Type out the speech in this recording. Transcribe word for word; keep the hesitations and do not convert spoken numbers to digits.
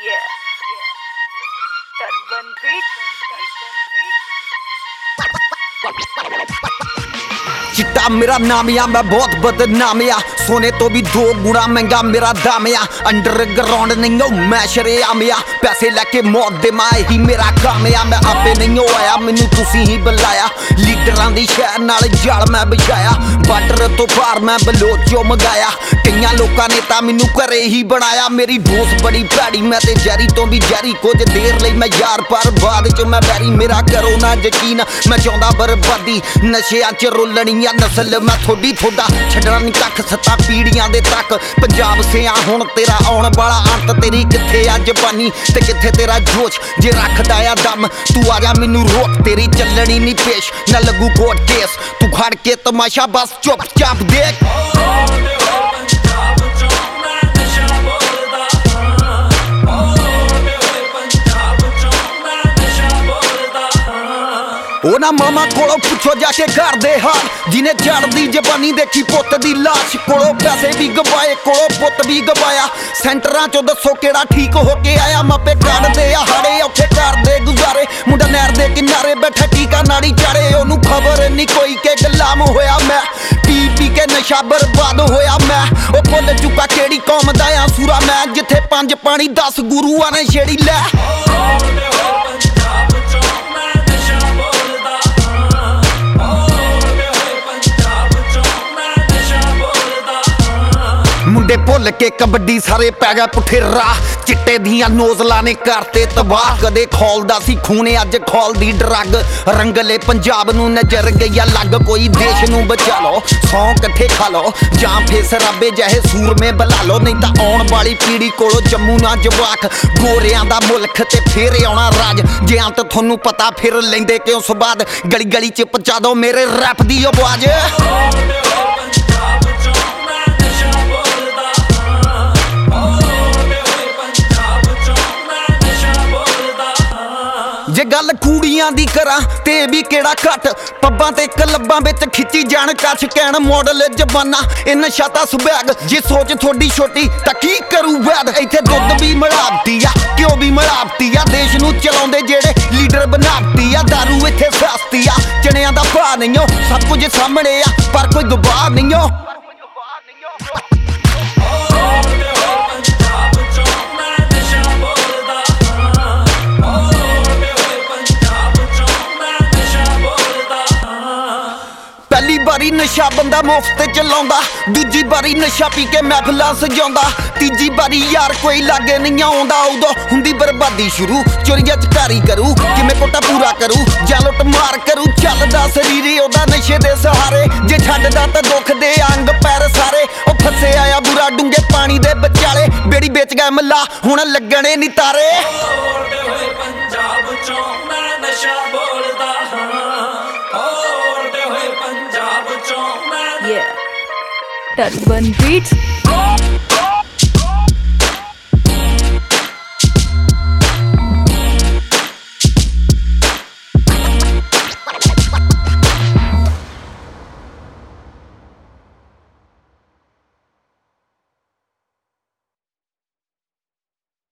Yeah. Turban beat. चिट्टा मेरा नाम या मैं बहुत बदनाम या सोने तो भी दो गुना महंगा मेरा दाम या अंडरग्राउंड नहीं हो मैं शरेआम या पैसे लेके मौत दे माए ही मेरा काम या मैं आपे नहीं हो आया मैनू तुसी ही बुलाया लीडरां दी शहर नाल जाल मैं बिछाया बार्डर तो पार मैं बलोच चो मंगाया कईयां लोकां ने तां मैनू घरे ही बनाया मेरी दोस्त बड़ी भैड़ी मैं ते जैरी तो भी जैरी कुछ देर लई मैं यार पर बाद च मैं बैरी मेरा करो ना यकीन मैं चाहुंदा बर्बादी नशियां च रोलनी नस्ल मैं थोड़ी थोड़ा छड्डना नहीं कख सत्ता पीढ़ियां दे तक पंजाब सिया हुण तेरा आउण वाला अंत तेरी किथे आ जबानी ते किथे तेरा जोश जे रखदा आ दम तू आ जा मैनू रोक तेरी चलनी नहीं पेश ना लगू कोर्ट केस तू खड़ के तमाशा बस चुप चाप देख ओ ना मामा कोलों पुछो जाके घर दे हाल जिन्हें चढ़दी जबानी देखी पुत दी लाश कोलों पैसे भी गवाए कोलों पुत भी गवाया सेंटरां चो दसो केड़ा ठीक हो के आया मापे कढ़ दे आ हाड़े औखे कर दे गुजारे मुंडा नहर दे किनारे बैठा टीका नाड़ी चाड़े ओनू खबर नहीं कोई के गुलाम होया मैं पी पी के नशा बर्बाद होया मैं ओ भुल चुका केड़ी कौम दा आ सूरा मैं जिथे पंज पानी दस गुरुआं ने छेड़ी लै मुंडे भुल के कबड्डी सारे पै गए पुठे राह चिट्टे दियां नोजलां ने करते तबाह कदे खोलदा सी खूने अज खोलदी ड्रग रंगले पंजाब नू नजर गई लग कोई देश नू बचा लो सौ कट्ठे खा लो जां फे सराबे जहे सूर में बला लो नहीं तां आउण वाली पीढ़ी कोलों जम्मू ना जवाक गोरियां दा मुल्क ते फेर आउणा राज जे अंत थोनू पता फिर लैंदे क्यों सबाद गली गली च पहुंचा दो मेरे रैप दी आवाज जे गल कूड़ियां दी करा ते भी केड़ा घट पब्बां ते क्लब्बां विच खिच्ची जाण कछ कैन मॉडल जमाना ए नशा तां सुबैग जे सोच थोड़ी छोटी तां की करू वैद इत्थे दुੱਧ भी मिलावटी आ घ्यो भी मिलावटी आ देश नू चलाउंदे जेड़े लीडर बनावटी आ दारू इत्थे सस्ती आ चणियां दा भाऽ नहीं ओ सब कुछ सामणे आ पर कोई गवाह नहीं ओ पहली बारी नशा बंदा मुफ्त चलाउंदा दूजी बारी नशा पी के महफिलां सजाउंदा तीजी बारी यार कोई लागे नहीं आउंदा उदों हुंदी बर्बादी शुरू चोरियां चकारी करू किवें कोटा पूरा करू जां लुट मार करू चलदा शरीर ओदा नशे दे सहारे जे छड्डदा तां दुख दे अंग पैर सारे ओ फसे आया बुरा डूंगे पानी दे विचाले बेड़ी बेच गए मल्ला हुण लगणे नी तारे पंजाब चों मैं नशा बोलदा Yeah. Turban beats.